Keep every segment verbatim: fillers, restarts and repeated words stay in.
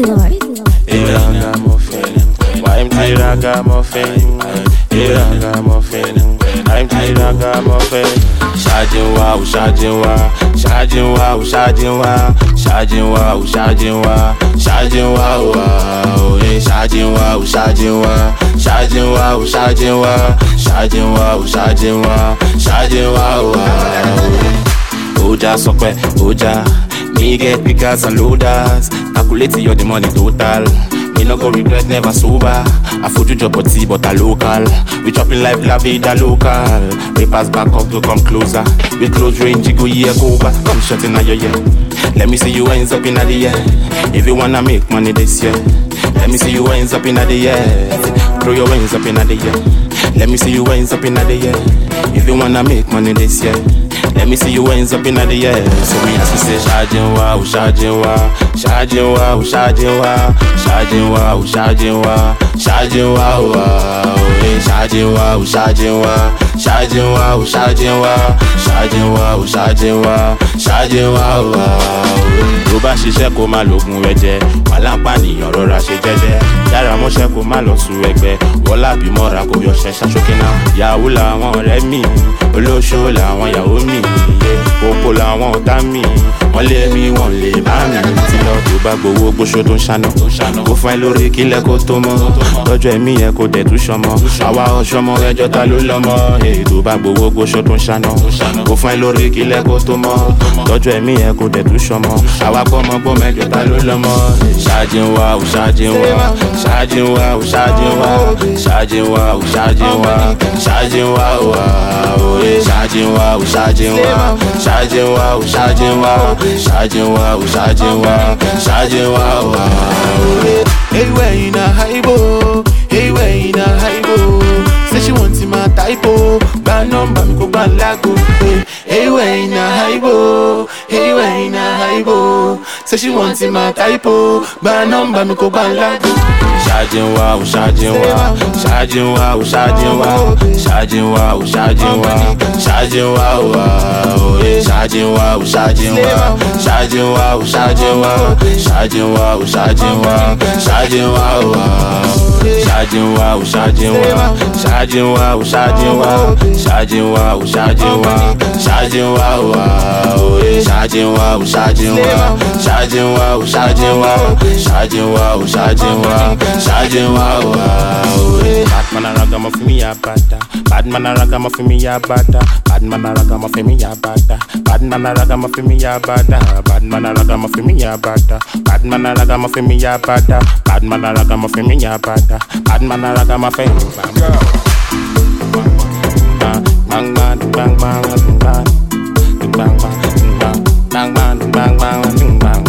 Ragamuffin, I'm the ragamuffin. Ragamuffin, I'm the ragamuffin. Shajin wa, shajin wa, shajin wa, shajin wa, shajin wa, shajin wa, shajin wa, shajin wa, shajin wa, shajin wa, shajin wa, shajin wa, shajin wa, shajin wa. Oja sokwe, oja, me get pickers and loaders, calculate your the money total. Me no go regret, never sober. I food you job body, but a local. We chopping life, la vida local. We pass back up to come closer. We close range, you go here, go back. Come shut in your ear. Let me see you ends up in the year. If you wanna make money this year, let me see you ends up in the year. Throw your wings up in the year. Let me see you ends up in the year. If you wanna make money this year, let me see you ends up in the year. So me as you say, Shajin wa, Shajin wa, Shajin wa, Shajin wa, Shajin wa, Shajin wa, Shajin wa, Shajin wa, Shajin wa, Shajin wa, Shajin wa, Shajin wa, Shajin wa, Shajin wa. Tó bá ṣiṣẹ́ kó má lògùn ẹ̀jẹ̀, wà láǹpàníyàn rọra ṣe jẹ́jẹ́. Yára mọ́ṣẹ́ kó má lọ sùn ẹgbẹ́, wọ́lá bí mọ́ra kó yọṣẹ́ ṣaṣókè náà. Yàwó làwọn ọ̀rẹ́ mi, olóṣó làwọn ìyàwó mi, kókó làwọn ọ̀tá mi, wọ́n lé mi wọ́n lè bá mi. Tí lọ tó bá gbowó gbóṣó tó ń ṣáná, kó fún ẹ lórí kílẹ̀ kó tó mọ́. Tọ́jú ẹ̀mí yẹn kó dẹ̀ tún ṣọmọ, àwa ọ̀ṣọ́mọ ẹjọ́ ta ló lọ́mọ. Tó bá gbowó gbóṣó tó ń ṣáná, kó fún ẹ lórí kílẹ̀ kó tó mọ́. Tọ́jú ẹ̀mí yẹn kó dẹ̀ tún ṣọmọ, àwa gbọ́mọ gbọ́mọ ẹjọ́ ta ló lọ́mọ. Ṣáàjìn wa ò ṣáàjìn wa, ṣáàjìn wa ò ṣáàjìn wa, ṣáàjìn wa ò ṣáàjìn wa, ṣáàjìn wa ò ṣáàjìn wa ò ṣáàjìn wa, ṣáàjìn wa ò ṣáàjìn wa, ṣáàjìn wa ò ṣáàjìn wa, ṣáàjìn wa ò. Hey, where in a hypo? Hey, where in a hypo? Say she wants my typo, bad number me go bad lago. Hey, where in a hypo? Hey, where in a hypo? Say she wants my typo, bad number me go bad lago. Shajin wa, Shajin wa, Shajin wa, Shajin wa, Shajin wa, Shajin wa, Shajin wa, Shajin wa, Shajin wa, Shajin wa, Shajin wa, Shajin wa, Shajin wa, Shajin wa. Shajin wa, Shajin wa, Shajin wa, Shajin wa, Shajin wa, Shajin wa, Shajin wa, Shajin wa, Shajin wa, Shajin wa, Shajin wa, Shajin wa, Shajin wa, Shajin wa. Bad man a ragamuffin ya bata, bad man a ragamuffin ya bata, bad man a ragamuffin ya bata, bad man a ragamuffin ya bata, bad man a ragamuffin ya bata, bad man a ragamuffin ya bata, bad man a ragamuffin ya bata, bad man a ragamuffin. Bang bang bang bang bang bang bang bang bang bang bang bang bang bang.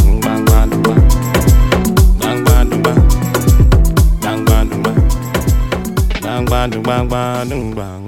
Bang bang bang bang bang bang.